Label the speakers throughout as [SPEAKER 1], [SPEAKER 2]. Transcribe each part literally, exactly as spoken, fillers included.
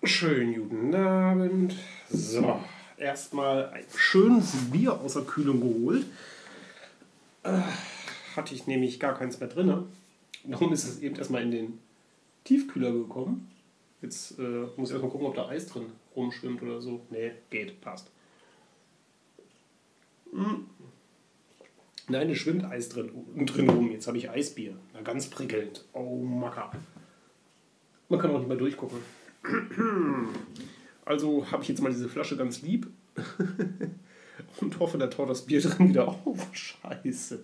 [SPEAKER 1] Schönen guten Abend. So, erstmal ein schönes Bier aus der Kühlung geholt. Äh, hatte ich nämlich gar keins mehr drin. Darum ist es eben erstmal in den Tiefkühler gekommen. Jetzt äh, muss ich erstmal gucken, ob da Eis drin rumschwimmt oder so. Nee, geht, passt. Hm. Nein, es schwimmt Eis drin, drin rum. Jetzt habe ich Eisbier. Na, ganz prickelnd. Oh, Macker. Man kann auch nicht mehr durchgucken. Also habe ich jetzt mal diese Flasche ganz lieb und hoffe, da taut das Bier drin wieder auf. Scheiße.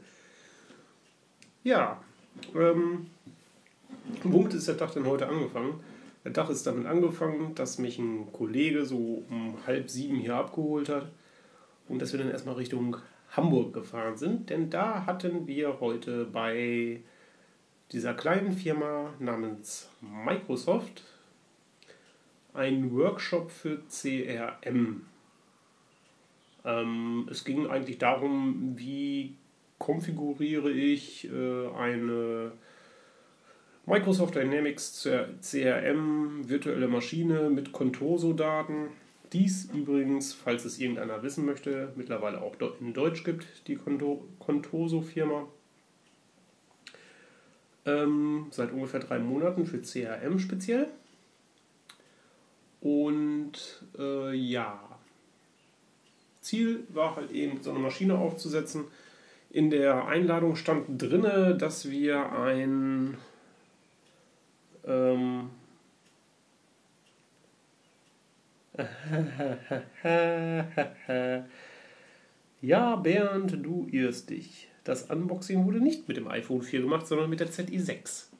[SPEAKER 1] Ja, ähm, womit ist der Tag denn heute angefangen? Der Tag ist damit angefangen, dass mich ein Kollege so um halb sieben hier abgeholt hat und dass wir dann erstmal Richtung Hamburg gefahren sind, denn da hatten wir heute bei dieser kleinen Firma namens Microsoft einen Workshop für C R M. Ähm, es ging eigentlich darum, wie konfiguriere ich äh, eine Microsoft Dynamics C R M virtuelle Maschine mit Contoso-Daten. Dies übrigens, falls es irgendeiner wissen möchte, mittlerweile auch in Deutsch gibt, die Contoso-Firma. Ähm, seit ungefähr drei Monaten für C R M speziell. Und äh, ja, Ziel war halt eben, so eine Maschine aufzusetzen. In der Einladung stand drin, dass wir ein ähm, ja, Bernd, du irrst dich. Das Unboxing wurde nicht mit dem iPhone vier gemacht, sondern mit der Z I sechs.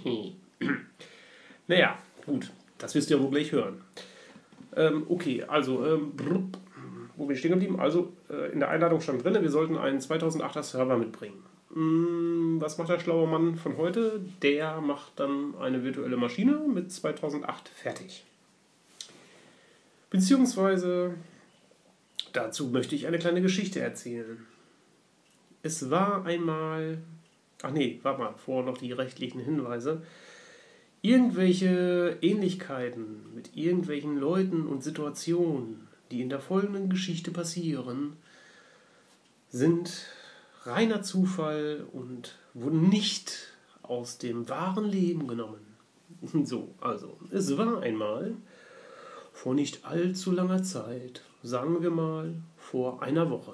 [SPEAKER 1] Naja, gut, das wirst du ja wohl gleich hören. Ähm, okay, also, ähm, brr, wo bin ich stehen geblieben? Also, äh, in der Einladung stand drin, wir sollten einen zweitausendachter Server mitbringen. Hm, was macht der schlaue Mann von heute? Der macht dann eine virtuelle Maschine mit zweitausendacht fertig. Beziehungsweise, dazu möchte ich eine kleine Geschichte erzählen. Es war einmal, ach nee, warte mal, vorher noch die rechtlichen Hinweise. Irgendwelche Ähnlichkeiten mit irgendwelchen Leuten und Situationen, die in der folgenden Geschichte passieren, sind reiner Zufall und wurden nicht aus dem wahren Leben genommen. So, also, es war einmal vor nicht allzu langer Zeit, sagen wir mal vor einer Woche.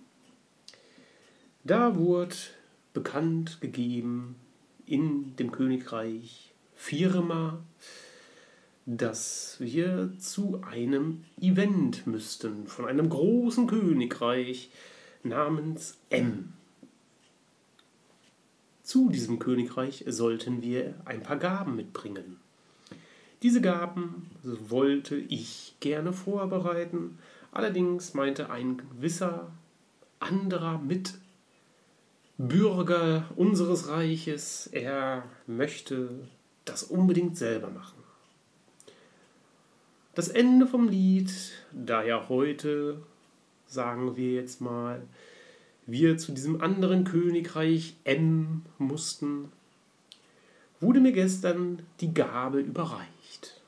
[SPEAKER 1] Da wurde bekannt gegeben in dem Königreich Firma, dass wir zu einem Event müssten von einem großen Königreich namens M. Zu diesem Königreich sollten wir ein paar Gaben mitbringen. Diese Gaben wollte ich gerne vorbereiten, allerdings meinte ein gewisser anderer Mitbürger unseres Reiches, er möchte das unbedingt selber machen. Das Ende vom Lied, da ja heute, sagen wir jetzt mal, wir zu diesem anderen Königreich M mussten, wurde mir gestern die Gabe überreicht.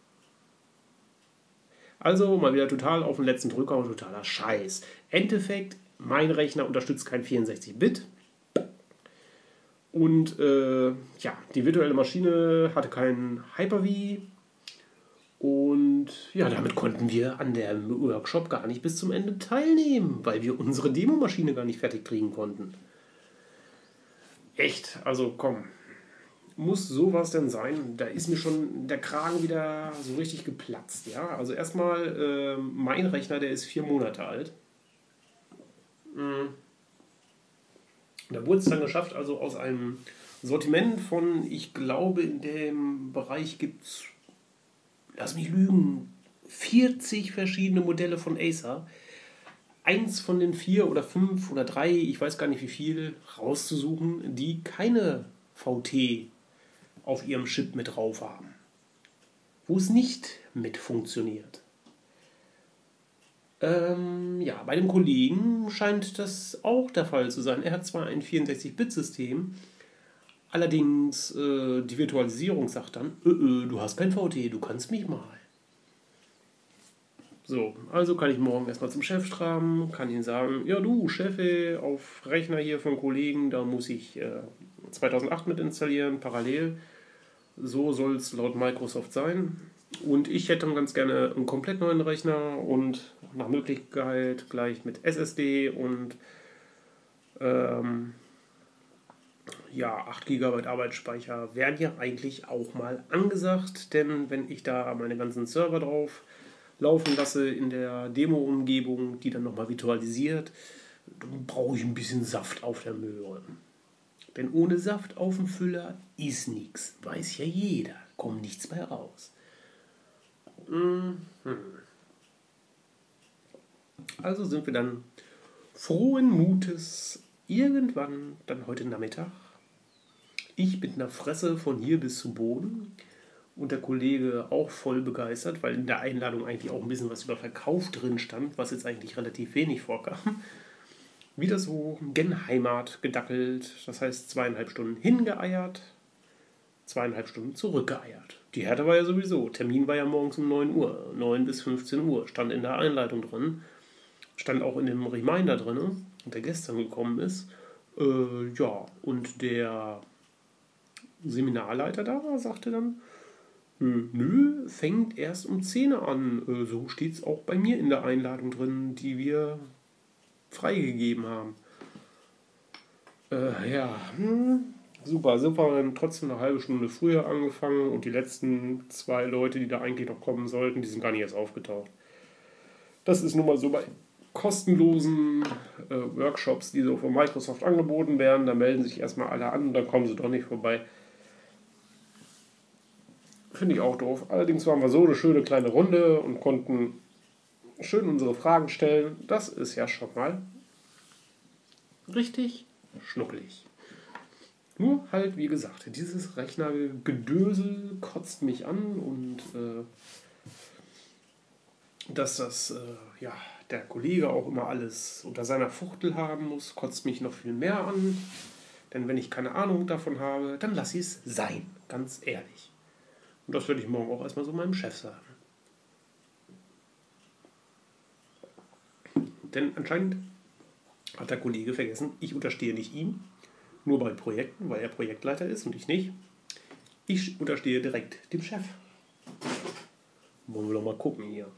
[SPEAKER 1] Also mal wieder total auf den letzten Drücker und totaler Scheiß. Endeffekt, mein Rechner unterstützt kein vierundsechzig Bit. Und äh, ja, die virtuelle Maschine hatte keinen Hyper-V. Und ja, damit konnten wir an dem Workshop gar nicht bis zum Ende teilnehmen, weil wir unsere Demomaschine gar nicht fertig kriegen konnten. Echt, also komm, muss sowas denn sein? Da ist mir schon der Kragen wieder so richtig geplatzt. Ja? Also erstmal, äh, mein Rechner, der ist vier Monate alt. Mhm. Da wurde es dann geschafft, also aus einem Sortiment von, ich glaube, in dem Bereich gibt es, lass mich lügen, vierzig verschiedene Modelle von Acer. Eins von den vier oder fünf oder drei, ich weiß gar nicht wie viel, rauszusuchen, die keine V T auf ihrem Chip mit drauf haben. Wo es nicht mit funktioniert. Ähm, ja, bei dem Kollegen scheint das auch der Fall zu sein. Er hat zwar ein vierundsechzig Bit System, allerdings äh, die Virtualisierung sagt dann, äh, äh, du hast kein V T, du kannst mich mal. So, also kann ich morgen erstmal zum Chef traben, kann ihn sagen, ja du, Chefe, auf Rechner hier von Kollegen, da muss ich äh, zweitausendacht mit installieren, parallel. So soll es laut Microsoft sein. Und ich hätte dann ganz gerne einen komplett neuen Rechner und nach Möglichkeit gleich mit S S D und ähm, ja, acht Gigabyte Arbeitsspeicher wären ja eigentlich auch mal angesagt, denn wenn ich da meine ganzen Server drauf laufen lasse in der Demo-Umgebung, die dann nochmal virtualisiert, dann brauche ich ein bisschen Saft auf der Möhre. Denn ohne Saft auf dem Füller ist nichts. Weiß ja jeder. Kommt nichts bei raus. Mhm. Also sind wir dann frohen Mutes irgendwann, dann heute Nachmittag, ich mit einer Fresse von hier bis zum Boden und der Kollege auch voll begeistert, weil in der Einladung eigentlich auch ein bisschen was über Verkauf drin stand, was jetzt eigentlich relativ wenig vorkam. Wieder so gen Heimat gedackelt, das heißt zweieinhalb Stunden hingeeiert, zweieinhalb Stunden zurückgeeiert. Die Härte war ja sowieso, Termin war ja morgens um neun Uhr, neun bis fünfzehn Uhr, stand in der Einleitung drin, stand auch in dem Reminder drin, der gestern gekommen ist. Äh, ja, und der Seminarleiter da sagte dann, nö, fängt erst um zehn Uhr an. Äh, so steht es auch bei mir in der Einladung drin, die wir freigegeben haben. Äh, ja, hm, super, super. Dann trotzdem eine halbe Stunde früher angefangen und die letzten zwei Leute, die da eigentlich noch kommen sollten, die sind gar nicht erst aufgetaucht. Das ist nun mal so bei kostenlosen äh, Workshops, die so von Microsoft angeboten werden. Da melden sich erstmal alle an und dann kommen sie doch nicht vorbei. Finde ich auch doof. Allerdings waren wir so eine schöne kleine Runde und konnten schön unsere Fragen stellen. Das ist ja schon mal richtig schnuckelig. Nur halt, wie gesagt, dieses Rechnergedösel kotzt mich an und äh, dass das, äh, ja, der Kollege auch immer alles unter seiner Fuchtel haben muss, kotzt mich noch viel mehr an. Denn wenn ich keine Ahnung davon habe, dann lasse ich es sein, ganz ehrlich. Und das werde ich morgen auch erstmal so meinem Chef sagen. Denn anscheinend hat der Kollege vergessen, ich unterstehe nicht ihm, nur bei Projekten, weil er Projektleiter ist und ich nicht. Ich unterstehe direkt dem Chef. Wollen wir doch mal gucken hier.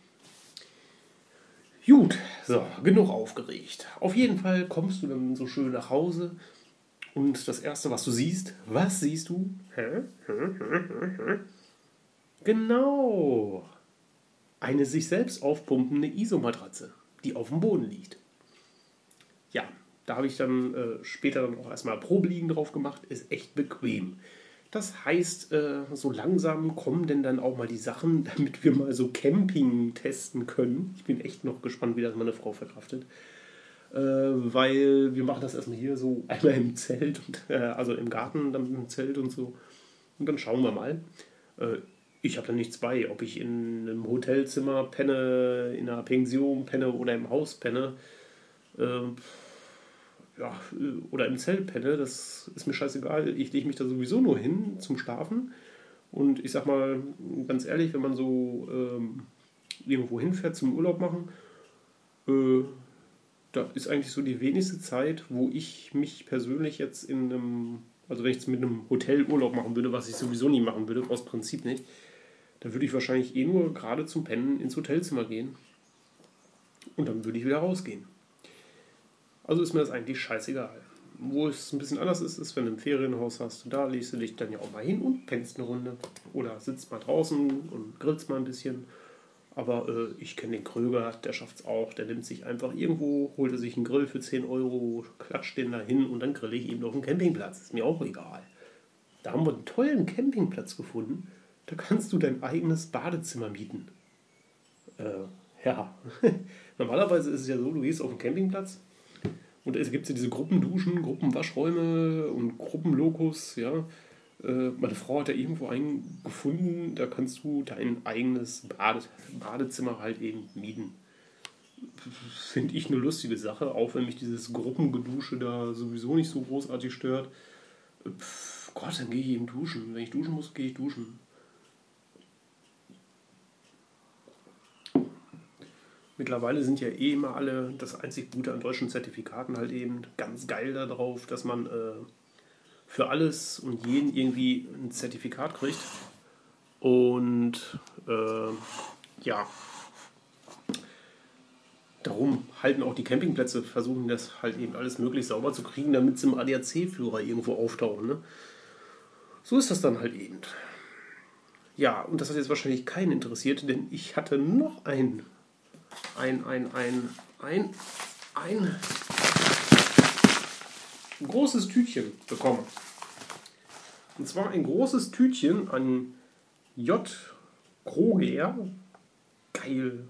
[SPEAKER 1] Gut, so, genug aufgeregt. Auf jeden Fall kommst du dann so schön nach Hause und das Erste, was du siehst, was siehst du? Hä? Hä? Hä? Hä? Hä? Genau, eine sich selbst aufpumpende Isomatratze, die auf dem Boden liegt. Ja, da habe ich dann äh, später dann auch erstmal Probeliegen drauf gemacht, ist echt bequem. Das heißt, äh, so langsam kommen denn dann auch mal die Sachen, damit wir mal so Camping testen können. Ich bin echt noch gespannt, wie das meine Frau verkraftet. Äh, weil wir machen das erstmal hier so einmal im Zelt, und, äh, also im Garten, dann im Zelt und so. Und dann schauen wir mal. Äh, ich habe da nichts bei, ob ich in einem Hotelzimmer penne, in einer Pension penne oder im Haus penne. Äh, ja, oder im Zelt penne, das ist mir scheißegal. Ich lege mich da sowieso nur hin zum Schlafen. Und ich sag mal, ganz ehrlich, wenn man so ähm, irgendwo hinfährt zum Urlaub machen, äh, da ist eigentlich so die wenigste Zeit, wo ich mich persönlich jetzt in einem, also wenn ich jetzt mit einem Hotelurlaub machen würde, was ich sowieso nie machen würde, aus Prinzip nicht, da würde ich wahrscheinlich eh nur gerade zum Pennen ins Hotelzimmer gehen. Und dann würde ich wieder rausgehen. Also ist mir das eigentlich scheißegal. Wo es ein bisschen anders ist, ist, wenn du ein Ferienhaus hast. Da legst du dich dann ja auch mal hin und pennst eine Runde. Oder sitzt mal draußen und grillst mal ein bisschen. Aber äh, ich kenne den Kröger, der schafft es auch. Der nimmt sich einfach irgendwo, holt er sich einen Grill für zehn Euro, klatscht den da hin und dann grille ich eben auf dem Campingplatz. Ist mir auch egal. Da haben wir einen tollen Campingplatz gefunden. Da kannst du dein eigenes Badezimmer mieten. Äh, ja. Normalerweise ist es ja so, du gehst auf den Campingplatz. Und es gibt ja diese Gruppenduschen, Gruppenwaschräume und Gruppenlokus, ja. Äh, meine Frau hat da irgendwo einen gefunden, da kannst du dein eigenes Bade, Badezimmer halt eben mieten. Finde ich eine lustige Sache, auch wenn mich dieses Gruppengedusche da sowieso nicht so großartig stört. Pff, Gott, dann gehe ich eben duschen. Wenn ich duschen muss, gehe ich duschen. Mittlerweile sind ja eh immer alle, das einzig Gute an deutschen Zertifikaten halt eben ganz geil darauf, dass man äh, für alles und jeden irgendwie ein Zertifikat kriegt. Und äh, ja, darum halten auch die Campingplätze, versuchen das halt eben alles möglichst sauber zu kriegen, damit sie im A D A C-Führer irgendwo auftauchen. Ne? So ist das dann halt eben. Ja, und das hat jetzt wahrscheinlich keinen interessiert, denn ich hatte noch ein, ein, ein, ein, ein, ein großes Tütchen bekommen. Und zwar ein großes Tütchen an J. Kroger. Geil.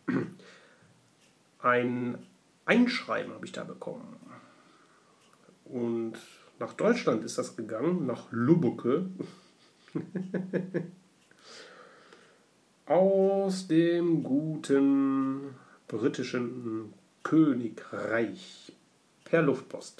[SPEAKER 1] Ein Einschreiben habe ich da bekommen. Und nach Deutschland ist das gegangen, nach Lübbecke. Aus dem guten britischen Königreich per Luftpost.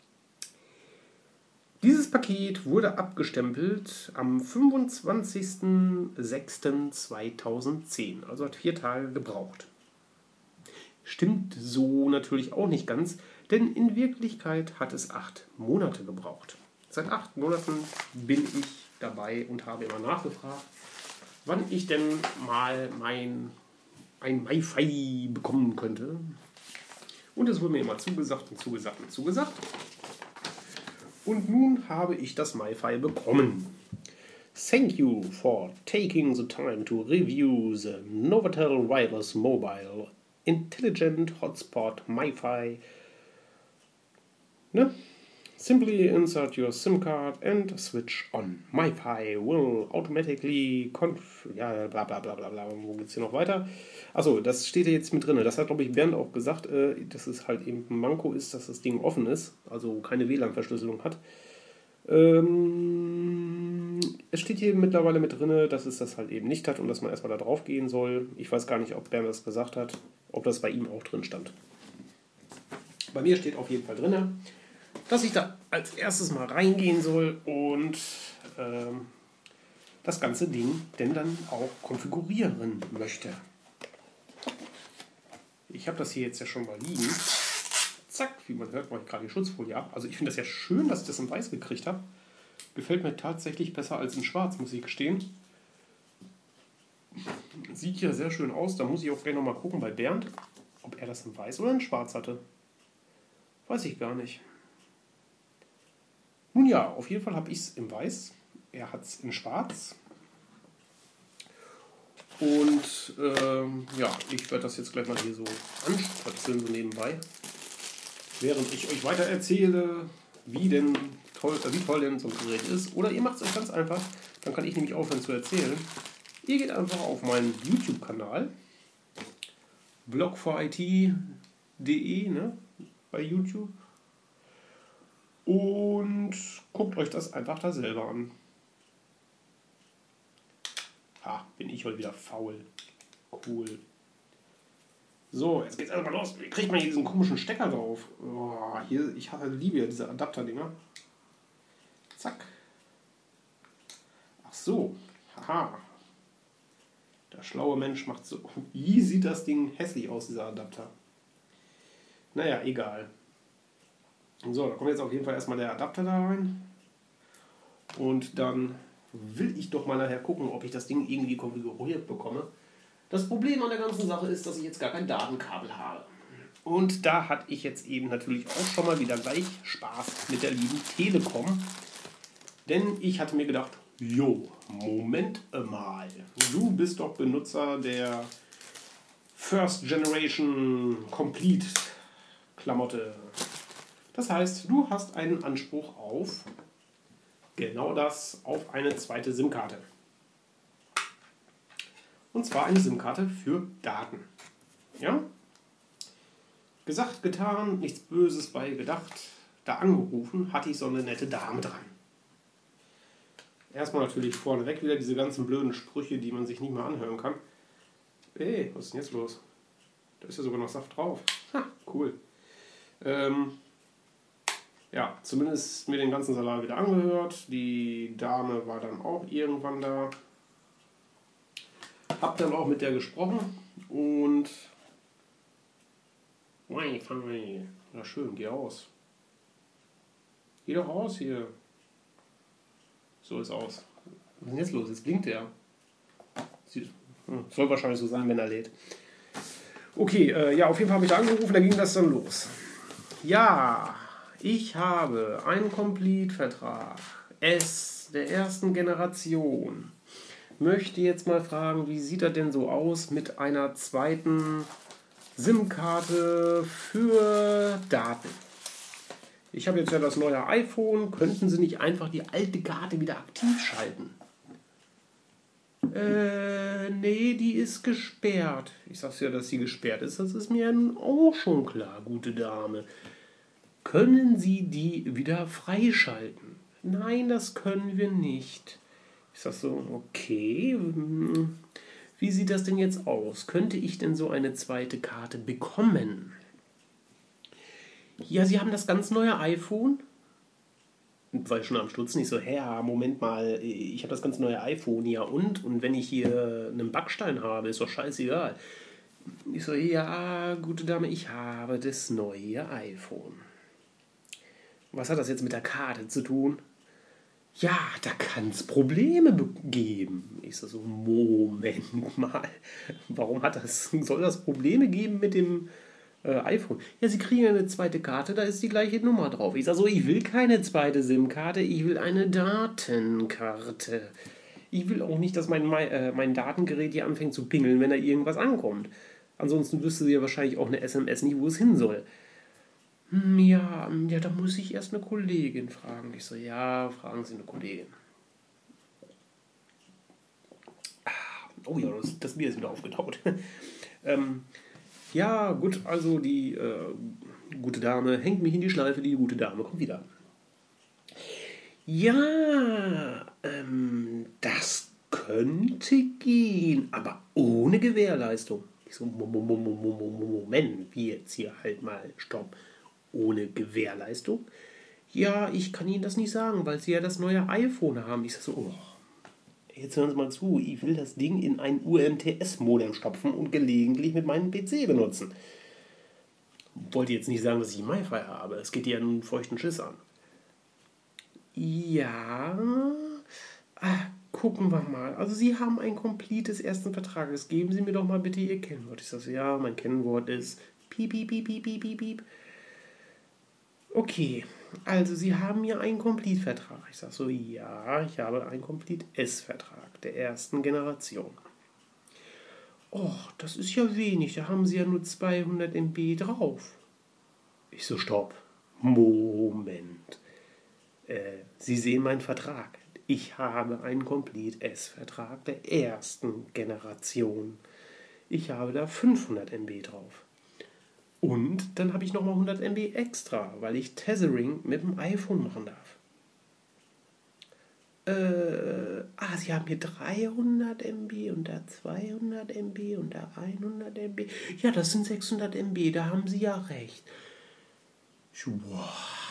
[SPEAKER 1] Dieses Paket wurde abgestempelt am fünfundzwanzigsten sechsten zweitausendzehn, also hat vier Tage gebraucht. Stimmt so natürlich auch nicht ganz, denn in Wirklichkeit hat es acht Monate gebraucht. Seit acht Monaten bin ich dabei und habe immer nachgefragt, wann ich denn mal mein ein MiFi bekommen könnte. Und es wurde mir immer zugesagt und zugesagt und zugesagt. Und nun habe ich das MiFi bekommen. Thank you for taking the time to review the Novatel Wireless Mobile Intelligent Hotspot MiFi. Ne? Simply insert your SIM card and switch on. MiFi will automatically conf... Ja, bla bla bla bla bla. Wo geht's hier noch weiter? Achso, das steht hier jetzt mit drin. Das hat, glaube ich, Bernd auch gesagt, äh, dass es halt eben ein Manko ist, dass das Ding offen ist, also keine W L A N-Verschlüsselung hat. Ähm, es steht hier mittlerweile mit drin, dass es das halt eben nicht hat und dass man erstmal da drauf gehen soll. Ich weiß gar nicht, ob Bernd das gesagt hat, ob das bei ihm auch drin stand. Bei mir steht auf jeden Fall drin, dass ich da als erstes mal reingehen soll und ähm, das ganze Ding denn dann auch konfigurieren möchte. Ich habe das hier jetzt ja schon mal liegen. Zack, wie man hört, mache ich gerade die Schutzfolie ab. Also ich finde das ja schön, dass ich das in weiß gekriegt habe. Gefällt mir tatsächlich besser als in schwarz, muss ich gestehen. Sieht ja sehr schön aus. Da muss ich auch gleich nochmal gucken bei Bernd, ob er das in weiß oder in schwarz hatte. Weiß ich gar nicht. Nun ja, auf jeden Fall habe ich es in weiß. Er hat es in schwarz. Und ähm, ja, ich werde das jetzt gleich mal hier so anstratzeln, so nebenbei. Während ich euch weiter erzähle, wie, denn toll, äh, wie toll denn so ein Gerät ist. Oder ihr macht es euch ganz einfach, dann kann ich nämlich aufhören zu erzählen. Ihr geht einfach auf meinen YouTube-Kanal, blog for I T punkt de, ne, bei YouTube. Und guckt euch das einfach da selber an. Ha, bin ich heute wieder faul. Cool. So, jetzt geht's erstmal los. Wie kriegt man hier diesen komischen Stecker drauf? Oh, hier, ich hasse, liebe ja diese Adapter-Dinger. Zack. Ach so. Haha. Der schlaue Mensch macht so. Wie sieht das Ding hässlich aus, dieser Adapter? Naja, egal. So, da kommt jetzt auf jeden Fall erstmal der Adapter da rein. Und dann will ich doch mal nachher gucken, ob ich das Ding irgendwie konfiguriert bekomme. Das Problem an der ganzen Sache ist, dass ich jetzt gar kein Datenkabel habe. Und da hatte ich jetzt eben natürlich auch schon mal wieder gleich Spaß mit der lieben Telekom. Denn ich hatte mir gedacht, jo, Moment mal. Du bist doch Benutzer der First Generation Complete Klamotte. Das heißt, du hast einen Anspruch auf genau das, auf eine zweite SIM-Karte. Und zwar eine SIM-Karte für Daten. Ja? Gesagt, getan, nichts Böses bei gedacht. Da angerufen, hatte ich so eine nette Dame dran. Erstmal natürlich vorneweg wieder diese ganzen blöden Sprüche, die man sich nicht mehr anhören kann. Ey, was ist denn jetzt los? Da ist ja sogar noch Saft drauf. Ha, cool. Ähm, ja, zumindest mir den ganzen Salat wieder angehört. Die Dame war dann auch irgendwann da. Hab dann auch mit der gesprochen und Wi-Fi. Na schön, geh aus. Geh doch raus hier. So ist aus. Was ist denn jetzt los? Jetzt blinkt der. Soll wahrscheinlich so sein, wenn er lädt. Okay, äh, ja, auf jeden Fall habe ich da angerufen, da ging das dann los. Ja, ich habe einen Complete-Vertrag S der ersten Generation. Möchte jetzt mal fragen, wie sieht das denn so aus mit einer zweiten SIM-Karte für Daten? Ich habe jetzt ja das neue iPhone. Könnten Sie nicht einfach die alte Karte wieder aktiv schalten? Äh, nee, die ist gesperrt. Ich sag's ja, dass sie gesperrt ist. Das ist mir auch schon klar, gute Dame. Können Sie die wieder freischalten? Nein, das können wir nicht. Ich sag so, okay. Wie sieht das denn jetzt aus? Könnte ich denn so eine zweite Karte bekommen? Ja, Sie haben das ganz neue iPhone. War ich schon am Stutzen, ich so, hä, Moment mal, ich habe das ganz neue iPhone, ja und? Und wenn ich hier einen Backstein habe, ist doch scheißegal. Ich so, ja, gute Dame, ich habe das neue iPhone. Was hat das jetzt mit der Karte zu tun? Ja, da kann es Probleme geben. Ich so, so, Moment mal, warum hat das, soll das Probleme geben mit dem Äh, iPhone. Ja, Sie kriegen eine zweite Karte, da ist die gleiche Nummer drauf. Ich sage so, ich will keine zweite SIM-Karte, ich will eine Datenkarte. Ich will auch nicht, dass mein, mein, äh, mein Datengerät hier anfängt zu pingeln, wenn da irgendwas ankommt. Ansonsten wüsste sie ja wahrscheinlich auch eine S M S nicht, wo es hin soll. Hm, ja, ja, da muss ich erst eine Kollegin fragen. Ich so, ja, fragen Sie eine Kollegin. Oh ja, das, das Bier ist wieder aufgetaut. ähm, Ja, gut, also die äh, gute Dame hängt mich in die Schleife, die gute Dame kommt wieder. Ja, ähm, das könnte gehen, aber ohne Gewährleistung. Ich so, Moment, wie jetzt hier halt mal, stopp. Ohne Gewährleistung? Ja, ich kann Ihnen das nicht sagen, weil Sie ja das neue iPhone haben. Ich so, oh, jetzt hören Sie mal zu, ich will das Ding in ein U M T S-Modem stopfen und gelegentlich mit meinem P C benutzen. Wollte jetzt nicht sagen, dass ich MiFi habe. Es geht ja einen feuchten Schiss an. Ja, ah, gucken wir mal. Also Sie haben ein komplettes ersten Vertrages. Geben Sie mir doch mal bitte Ihr Kennwort. Ich sage so, ja, mein Kennwort ist piep, piep, piep, piep, piep, piep, piep. Okay, also Sie haben ja einen Complete-Vertrag. Ich sage so, ja, ich habe einen Complete-S-Vertrag der ersten Generation. Och, das ist ja wenig, da haben Sie ja nur zweihundert Megabyte drauf. Ich so, stopp, Moment. Äh, Sie sehen meinen Vertrag. Ich habe einen Complete-S-Vertrag der ersten Generation. Ich habe da fünfhundert Megabyte drauf. Und dann habe ich nochmal hundert Megabyte extra, weil ich Tethering mit dem iPhone machen darf. Äh, ah, Sie haben hier dreihundert Megabyte und da zweihundert Megabyte und da hundert Megabyte. Ja, das sind sechshundert Megabyte, da haben Sie ja recht. Wow.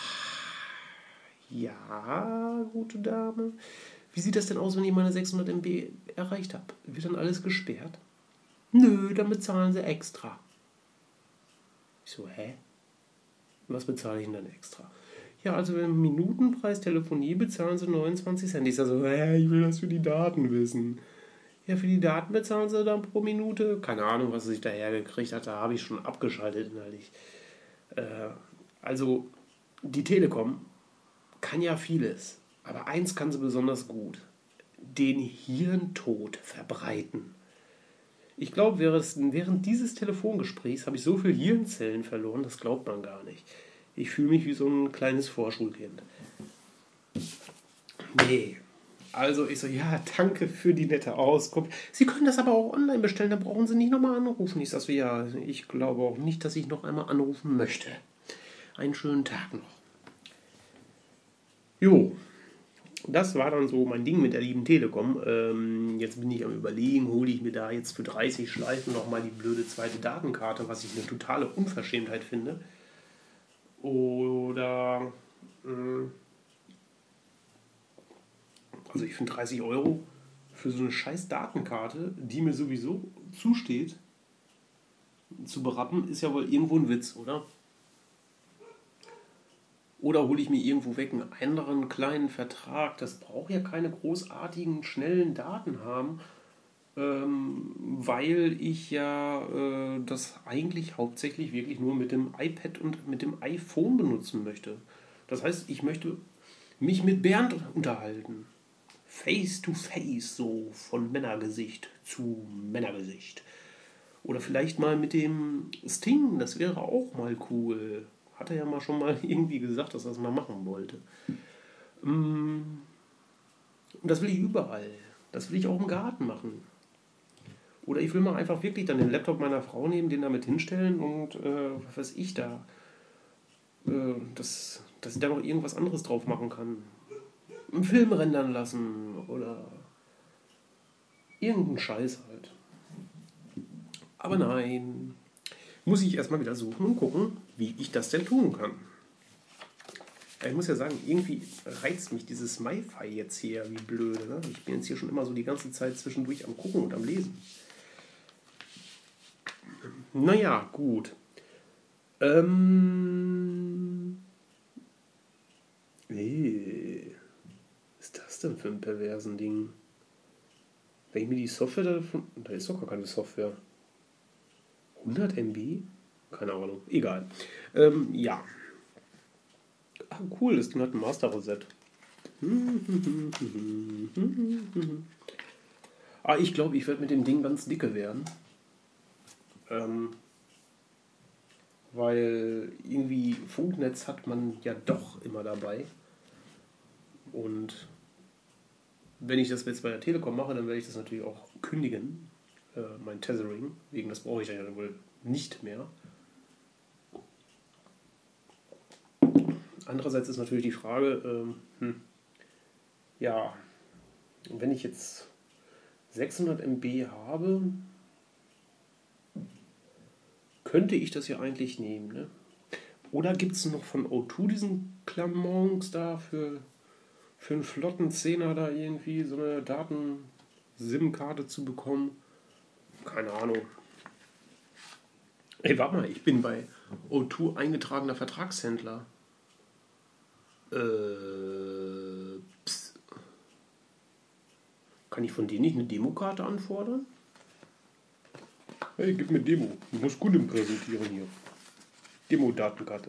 [SPEAKER 1] Ja, gute Dame. Wie sieht das denn aus, wenn ich meine sechshundert Megabyte erreicht habe? Wird dann alles gesperrt? Nö, dann bezahlen Sie extra. Ich so, hä? Was bezahle ich denn dann extra? Ja, also im Minutenpreis Telefonie bezahlen Sie neunundzwanzig Cent. Ich sage so, hä, ich will das für die Daten wissen. Ja, für die Daten bezahlen Sie dann pro Minute. Keine Ahnung, was ich daher gekriegt hat. Da habe ich schon abgeschaltet innerlich. Äh, also, die Telekom kann ja vieles. Aber eins kann sie besonders gut. Den Hirntod verbreiten. Ich glaube, während dieses Telefongesprächs habe ich so viele Hirnzellen verloren, das glaubt man gar nicht. Ich fühle mich wie so ein kleines Vorschulkind. Nee. Also ich so, ja, danke für die nette Auskunft. Sie können das aber auch online bestellen, da brauchen Sie nicht nochmal anrufen. Ich sage so, ja, ich glaube auch nicht, dass ich noch einmal anrufen möchte. Einen schönen Tag noch. Jo, das war dann so mein Ding mit der lieben Telekom. Ähm, jetzt bin ich am Überlegen, hole ich mir da jetzt für dreißig Schleifen nochmal die blöde zweite Datenkarte, was ich eine totale Unverschämtheit finde. Oder, äh, also ich finde dreißig Euro für so eine scheiß Datenkarte, die mir sowieso zusteht, zu berappen, ist ja wohl irgendwo ein Witz, oder? Oder hole ich mir irgendwo weg einen anderen kleinen Vertrag? Das braucht ja keine großartigen, schnellen Daten haben, ähm, weil ich ja äh, das eigentlich hauptsächlich wirklich nur mit dem iPad und mit dem iPhone benutzen möchte. Das heißt, ich möchte mich mit Bernd unterhalten. Face to face, so von Männergesicht zu Männergesicht. Oder vielleicht mal mit dem Sting, das wäre auch mal cool. Hat er ja mal schon mal irgendwie gesagt, dass er das mal machen wollte. Und das will ich überall. Das will ich auch im Garten machen. Oder ich will mal einfach wirklich dann den Laptop meiner Frau nehmen, den damit hinstellen und äh, was weiß ich da, äh, dass, dass ich da noch irgendwas anderes drauf machen kann. Einen Film rendern lassen oder irgendeinen Scheiß halt. Aber nein, muss ich erstmal wieder suchen und gucken, wie ich das denn tun kann. Ich muss ja sagen, irgendwie reizt mich dieses MiFi jetzt hier wie blöde. Ne? Ich bin jetzt hier schon immer so die ganze Zeit zwischendurch am Gucken und am Lesen. Naja, gut. Ähm. Nee. Was ist das denn für ein perversen Ding? Wenn ich mir die Software davon. Da ist doch gar keine Software. hundert Megabyte? Keine Ahnung. Egal. Ähm, ja. Ah, cool, das Ding hat ein Master Reset. Ah, ich glaube, ich werde mit dem Ding ganz dicke werden. Ähm, weil irgendwie Funknetz hat man ja doch immer dabei. Und wenn ich das jetzt bei der Telekom mache, dann werde ich das natürlich auch kündigen, äh, mein Tethering, wegen das brauche ich ja wohl nicht mehr. Andererseits ist natürlich die Frage, ähm, hm, ja, wenn ich jetzt sechshundert Megabyte habe, könnte ich das ja eigentlich nehmen, ne? Oder gibt es noch von O zwei diesen Klamons da für, für einen flotten Zehner da irgendwie so eine Daten-SIM-Karte zu bekommen? Keine Ahnung. Ey, warte mal, ich bin bei O zwei eingetragener Vertragshändler. Äh, pst. Kann ich von denen nicht eine Demokarte anfordern? Hey, gib mir Demo. Ich muss Kunden präsentieren hier. Demo-Datenkarte.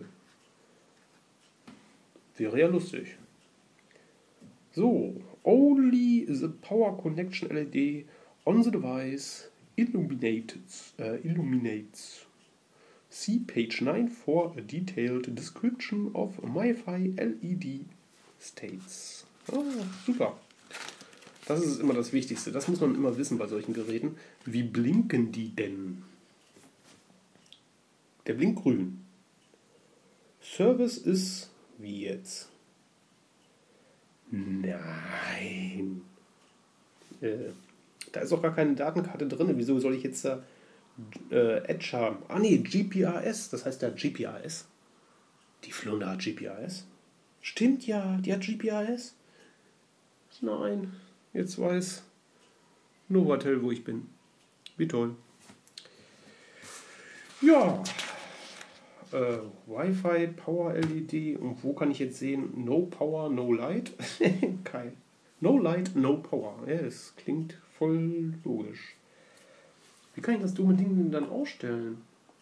[SPEAKER 1] Wäre ja lustig. So, only the power connection L E D on the device illuminates. Uh, illuminates. See page nine for a detailed description of MiFi L E D states. Ah, super. Das ist immer das Wichtigste. Das muss man immer wissen bei solchen Geräten. Wie blinken die denn? Der blinkt grün. Service ist wie jetzt? Nein. Äh, da ist auch gar keine Datenkarte drin. Wieso soll ich jetzt da äh, Edge haben? Ah nee, G P R S. Das heißt ja G P R S. Die Flunder hat G P R S. Stimmt ja, die hat G P R S. Nein, jetzt weiß Novatel, wo ich bin. Wie toll. Ja. Äh, Wi-Fi, Power L E D. Und wo kann ich jetzt sehen? No Power, No Light. Geil. No Light, No Power. Ja, das klingt voll logisch. Wie kann ich das dumme Ding denn dann ausstellen?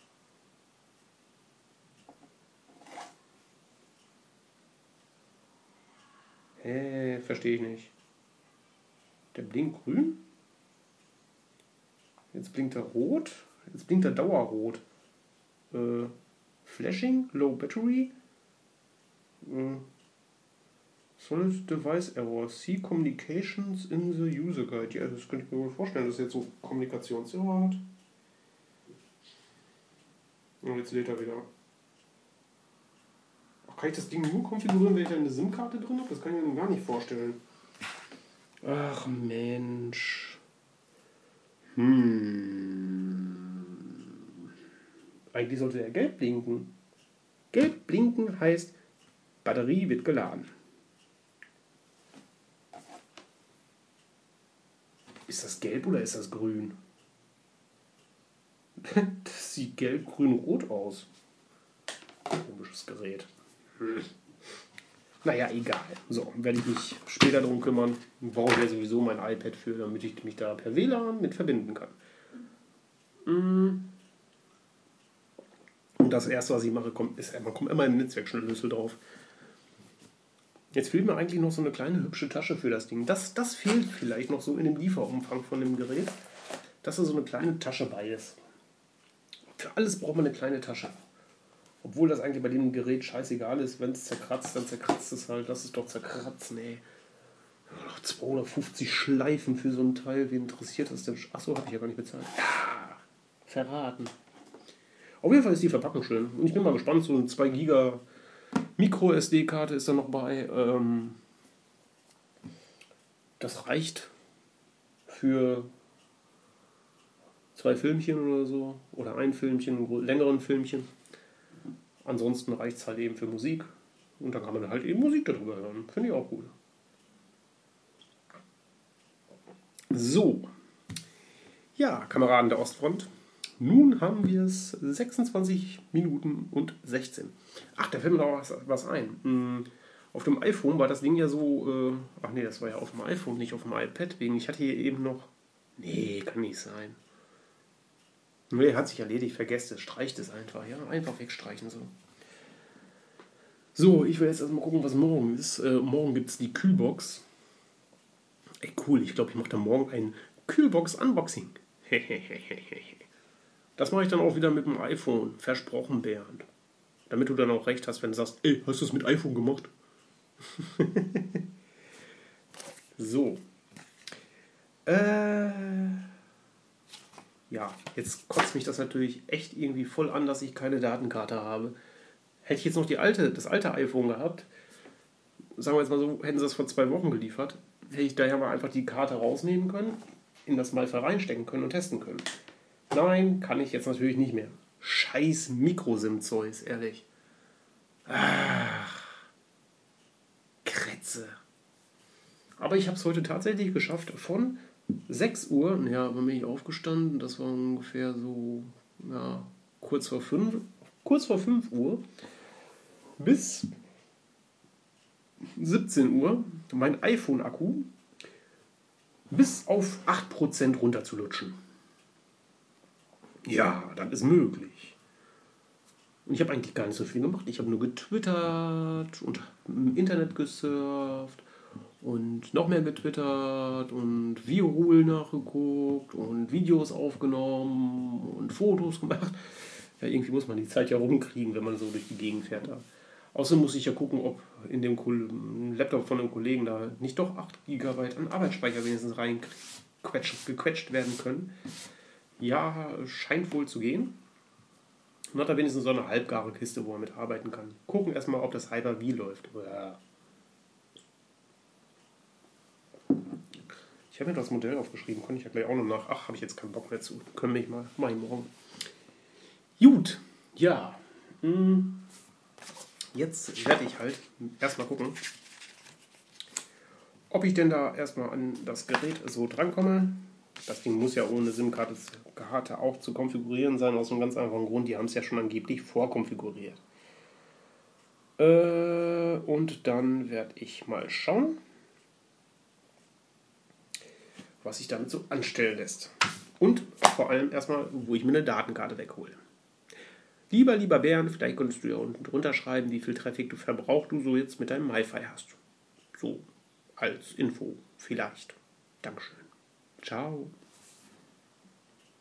[SPEAKER 1] Hä, verstehe ich nicht. Der blinkt grün? Jetzt blinkt er rot? Jetzt blinkt er dauerrot. Äh, Flashing, Low Battery. Äh, Solid Device Error. See Communications in the User Guide. Ja, das könnte ich mir wohl vorstellen, dass er jetzt so Kommunikationserror hat. Und jetzt lädt er wieder. Ach, kann ich das Ding nur konfigurieren, wenn ich da eine SIM-Karte drin habe? Das kann ich mir gar nicht vorstellen. Ach Mensch. Hm. Eigentlich sollte er gelb blinken. Gelb blinken heißt, Batterie wird geladen. Ist das gelb oder ist das grün? Das sieht gelb, grün, rot aus. Komisches Gerät. Hm. Naja, egal. So, werde ich mich später darum kümmern. Brauche ja sowieso mein iPad für, damit ich mich da per W L A N mit verbinden kann. Und das erste, was ich mache, kommt, ist, man kommt immer im Netzwerkschlüssel drauf. Jetzt fehlt mir eigentlich noch so eine kleine hübsche Tasche für das Ding. Das, das fehlt vielleicht noch so in dem Lieferumfang von dem Gerät, dass da so eine kleine Tasche bei ist. Für alles braucht man eine kleine Tasche. Obwohl das eigentlich bei dem Gerät scheißegal ist. Wenn es zerkratzt, dann zerkratzt es halt. Lass es doch zerkratzen, ey. zweihundertfünfzig Schleifen für so ein Teil. Wen interessiert das denn? Achso, habe ich ja gar nicht bezahlt. Ja, verraten. Auf jeden Fall ist die Verpackung schön. Und ich bin mal gespannt, so eine zwei Giga Micro S D-Karte ist da noch bei. Ähm, das reicht für zwei Filmchen oder so. Oder ein Filmchen, einen längeren Filmchen. Ansonsten reicht es halt eben für Musik. Und dann kann man halt eben Musik darüber hören. Finde ich auch gut. So. Ja, Kameraden der Ostfront. Nun haben wir es sechsundzwanzig Minuten und sechzehn. Ach, da fällt mir noch was, was ein. Hm, auf dem iPhone war das Ding ja so... Äh, ach nee, das war ja auf dem iPhone, nicht auf dem iPad. Wegen ich hatte hier eben noch... Nee, kann nicht sein. Nee, hat sich erledigt. Vergesst es. Streicht es einfach. Ja, einfach wegstreichen so. So, ich will jetzt erstmal gucken, was morgen ist. Äh, morgen gibt es die Kühlbox. Ey, cool. Ich glaube, ich mache da morgen ein Kühlbox-Unboxing. Das mache ich dann auch wieder mit dem iPhone. Versprochen, Bernd. Damit du dann auch recht hast, wenn du sagst, ey, hast du es mit iPhone gemacht? So. Äh... Ja, jetzt kotzt mich das natürlich echt irgendwie voll an, dass ich keine Datenkarte habe. Hätte ich jetzt noch die alte, das alte iPhone gehabt, sagen wir jetzt mal so, hätten sie das vor zwei Wochen geliefert, hätte ich da ja mal einfach die Karte rausnehmen können, in das Malfai reinstecken können und testen können. Nein, kann ich jetzt natürlich nicht mehr. Scheiß Mikrosim-Zeus, ehrlich. Ach, Kretze. Aber ich habe es heute tatsächlich geschafft, von sechs Uhr, ja, wann bin ich aufgestanden? Das war ungefähr so, ja, kurz vor fünf, kurz vor fünf Uhr bis siebzehn Uhr mein iPhone-Akku bis auf acht Prozent runterzulutschen. Ja, das ist möglich. Und ich habe eigentlich gar nicht so viel gemacht. Ich habe nur getwittert und im Internet gesurft und noch mehr getwittert und Viorul nachgeguckt und Videos aufgenommen und Fotos gemacht. Ja, irgendwie muss man die Zeit ja rumkriegen, wenn man so durch die Gegend fährt. Da. Außerdem muss ich ja gucken, ob in dem Laptop von einem Kollegen da nicht doch acht Gigabyte an Arbeitsspeicher wenigstens reingequetscht werden können. Ja, scheint wohl zu gehen. Und hat da wenigstens so eine halbgare Kiste, wo man mit arbeiten kann. Gucken erstmal, ob das Hyper-V läuft. Ich habe mir das Modell aufgeschrieben, konnte ich ja gleich auch noch nach. Ach, habe ich jetzt keinen Bock mehr zu. Können wir mal, mach ich morgen. Gut, ja. Jetzt werde ich halt erstmal gucken, ob ich denn da erstmal an das Gerät so drankomme. Das Ding muss ja ohne SIM-Karte Karte auch zu konfigurieren sein, aus einem ganz einfachen Grund. Die haben es ja schon angeblich vorkonfiguriert. Äh, und dann werde ich mal schauen, was sich damit so anstellen lässt. Und vor allem erstmal, wo ich mir eine Datenkarte weghole. Lieber, lieber Bernd, vielleicht könntest du ja unten drunter schreiben, wie viel Traffic du verbraucht du so jetzt mit deinem MiFi hast. So, als Info, vielleicht. Dankeschön. Ciao.